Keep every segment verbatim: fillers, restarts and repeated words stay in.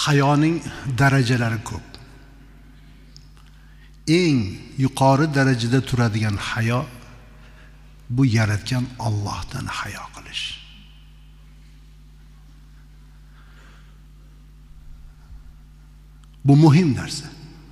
Hayoning darajalari ko'p. Eng yuqori darajada turadigan hayo bu yaratgan Allohdan hayo qilish. Bu muhim narsa.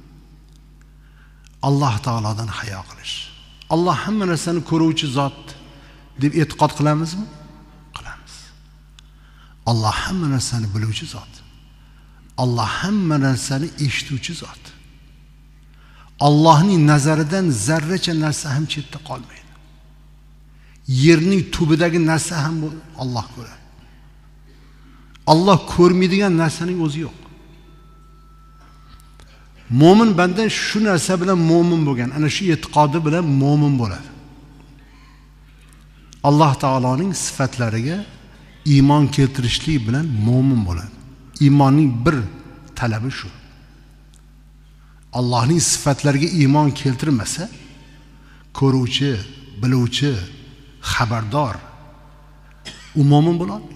Alloh taolodan hayo qilish. Alloh hamma narsani ko'ruvchi zot deb e'tiqod qilamizmi? Qilamiz. Alloh hamma narsani biluvchi zot. Alloh hamma narsani eshituvchi zot. Allohning nazaridan zarracha narsa ham chetda qolmaydi. Yerning tubidagi narsa ham Alloh ko'radi. Alloh ko'rmaydigan narsaning o'zi yo'q. Mo'min banda shu narsa bilan mo'min bo'lgan, ana shu e'tiqodi bilan mo'min bo'ladi. Alloh taoloning sifatlariga iymon keltirishlik bilan mo'min bo'ladi. Iymonning bir talabi shu. Allohning sifatlariga iymon keltirmasa, ko'ruvchi, biluvchi, xabardor u mo'min bo'ladi.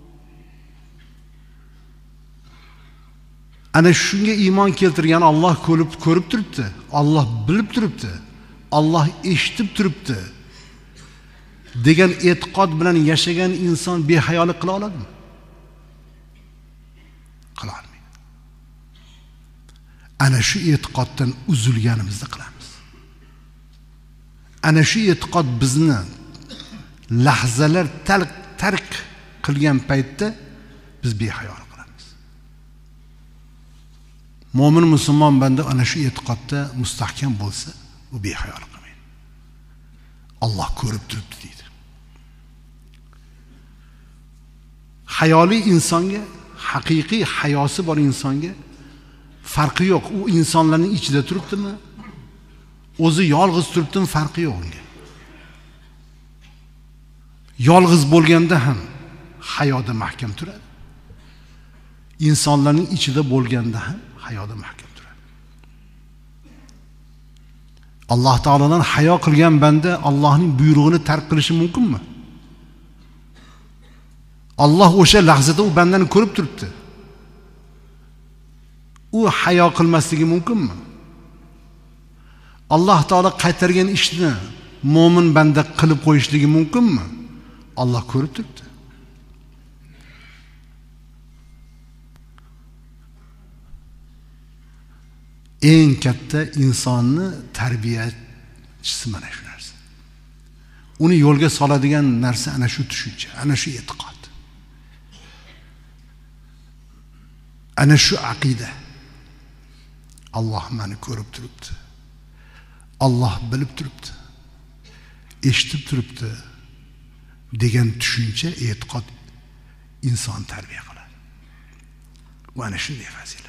Ana shunga iymon keltirgan Alloh ko'rib ko'rib turibdi. Alloh bilib turibdi. Alloh eshitib turibdi degan e'tiqod bilan yashagan inson behayolik qila oladimi? Qila olmaydi. Ana shu e'tiqoddan uzilganimizda qilamiz. Ana shu e'tiqod bizni lahzalar talq tark qilgan paytda biz behayolik qilamiz. Mo'min musulmon banda ana shu e'tiqodda mustahkam bo'lsa, u behayolik qilmaydi. Alloh ko'rib turibdi deydi. Hayoli insonga, haqiqiy hayosi bor insonga farqi yo'q. U insonlarning ichida turibdimi? O'zi yolg'iz turibdimi? Farqi yo'q unga. Yolg'iz bo'lganda ham hayoda mahkam turadi. İnsanların ichida bo'lganda ham hayoda mahkam turadi. Alloh taolodan hayo qilgan banda Allohning buyrug'ini tark qilishi mumkinmi? Alloh o'sha lahzada u bandani ko'rib turibdi. U hayo qilmasligi mumkinmi? Alloh taolo qaytargan ishni mo'min banda qilib qo'yishligi mumkinmi? Alloh ko'rib turibdi. Eng katta insonni tarbiyachisi mana shu narsa. Uni yo'lga soladigan narsa ana shu tushuncha, ana shu e'tiqod. Ana shu aqida. Alloh meni ko'rib turibdi. Alloh bilib turibdi. Eshitib turibdi degan tushuncha, e'tiqod inson tarbiya qiladi. Va ana shunday fazilat.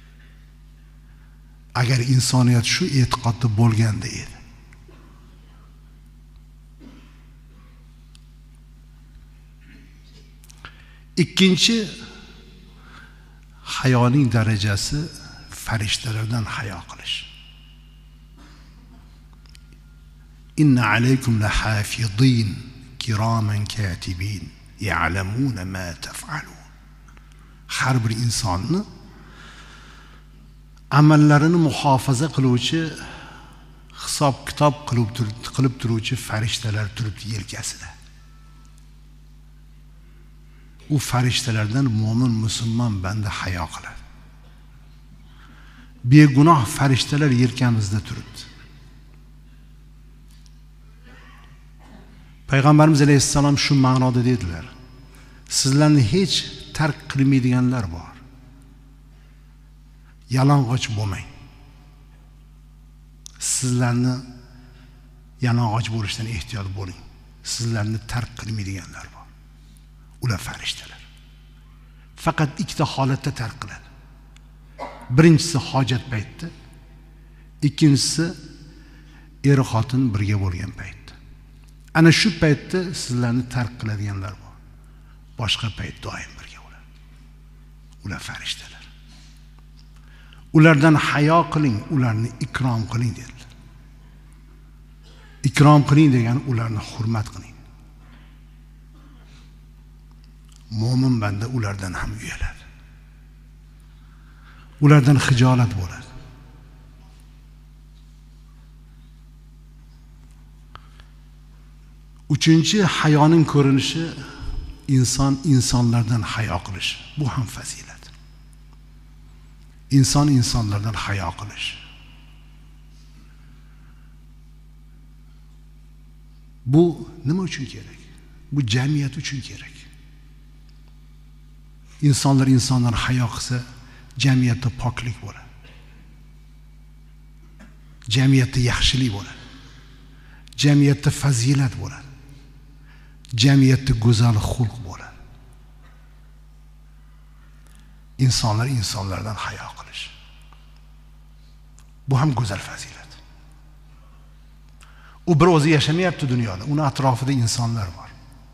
Agar insoniyat shu e'tiqodda bo'lganda edi, ikkinchi hayoning darajasi farishtalardan hayo qilish. Inna alaykum lahafizin kiraman katibin ya'lamuna ma taf'alun. Har bir insonni amallarini muhofaza qiluvchi, hisob kitob qilib qilib turuvchi farishtalar turibdi yelkasida. U farishtalardan mo'min musulmon banda hayo qiladi. Begunoh farishtalar yelkamizda turibdi. Payg'ambarimiz alayhissalom shu ma'noda dedilar: sizlarni hech tark qilmaydiganlar bor. Yalang'och bo'lmang. Sizlarni yalang'och bo'lishdan ehtiyot bo'ling. Sizlarni tark qilmaydiganlar bor. Ular farishtalar. Faqat ikkita holatda tark qiladi. Birinchisi hojat paytida, ikkinchisi er xotin birga bo'lgan paytda. Ana shu paytda sizlarni tark qiladiganlar bor. Boshqa payt doim birga bo'ladi. Ular farishtalar. Ulardan hayo qiling, ularni ikrom qiling dedilar. Ikrom qiling degani ularni hurmat qiling. Mo'min banda ulardan ham uyaladi. ulardan xijolat bo'ladi. Uchinchi hayoning ko'rinishi inson insonlardan hayo qilish. Bu ham fazilat. Inson insonlardan hayo qilish. Bu nima uchun kerak? Bu jamiyat uchun kerak. İnsanlar insonlar hayo qilsa, jamiyatda poklik bo'ladi. Jamiyatda yaxshilik bo'ladi. Jamiyatda fazilat bo'ladi. Jamiyatda go'zal xulq bo'ladi. İnsanlar insonlardan hayo qilish. Bu ham go'zal fazilat. U bir o'zi yashamayapti dunyoda, uni atrofida insonlar bor.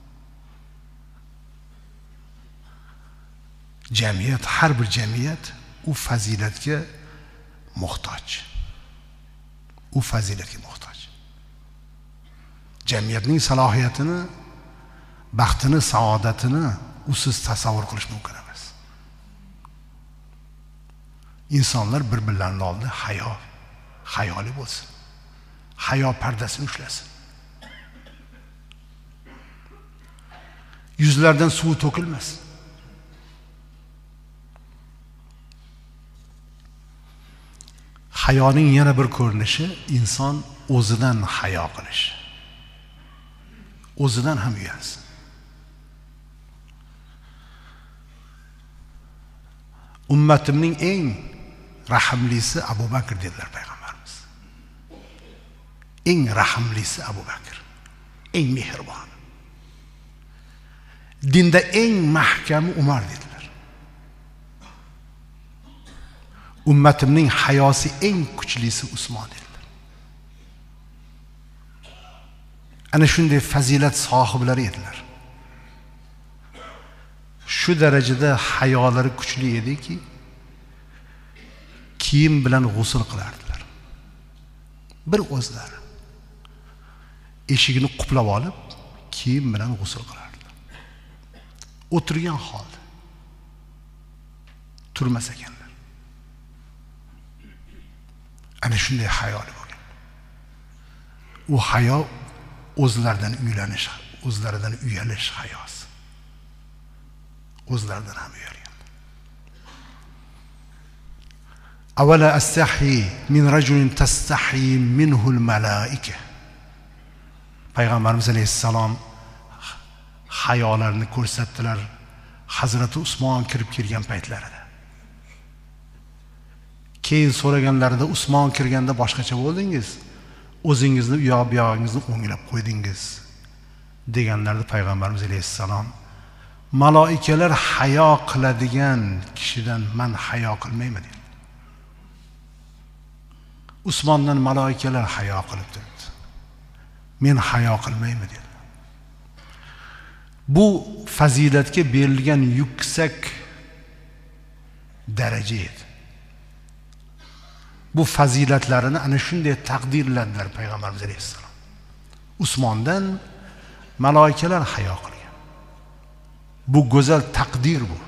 Jamiyat, har bir jamiyat u fazilatga muhtoj. U fazilatga muhtoj. Jamiyatning salohiyatini, baxtini, saodatini usiz tasavvur qilish mumkin emas. İnsanlar bir-birlarining oldida hayo, hayoli bo'lsin. Hayo pardasini ushlasin. Yuzlardan suv to'kilmasin. Hayoning yana bir ko'rinishi inson o'zidan hayo qilish. O'zidan ham uyalsin. Ummatimning eng rahimlisi Abu Bakr dedilar payg'ambarimiz. Eng rahimlisi Abu Bakr. Eng mehribon. Dinda eng mahkami Umar dedilar. Ummatimning hayosi eng kuchlisi Usmon dedilar. Ana shunday fazilat sohiblari edilar. Shu darajada hayolari kuchli ediki, kiyim bilan g'usl qilardilar. Bir o'zlari eshigini quplab olib, kiyim bilan g'usl qilardilar. O'tirgan holda. Turmas ekanlar. Ana shunday hayoli bo'lgan. U hayo o'zlaridan uylanish, o'zlaridan uyalish hayosi. O'zlaridan ham uyalgan. Avala astahi min rajulin tastahi minhu al-malaika. Payg'ambarimiz alayhissalom hayolarini ko'rsatdilar Hazrati Usmon kirib kelgan paytlarida. Keyin so'raganlarida Usmon kirganda boshqacha bo'ldingiz, o'zingizni u yoq bu yog'ingizni o'nglab qo'ydingiz deganlarida Payg'ambarimiz alayhissalom maloikalar hayo qiladigan kishidan men hayo qilmayman dedi. Usmondan maloikalar hayo qilib turibdi. Men hayo qilmayman dedi. Bu fazilatga berilgan yuksak daraja edi. Bu fazilatlarini ana shunday taqdirladilar Payg'ambarimiz alayhissalom. Usmondan maloikalar hayo qilgan. Bu go'zal taqdir bu.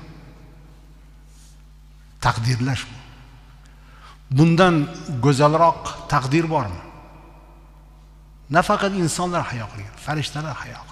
Taqdirlash bu. Bundan go'zalroq taqdir bormi? Nafaqat insonlar hayo qilgan, farishtalar hayo qilgan.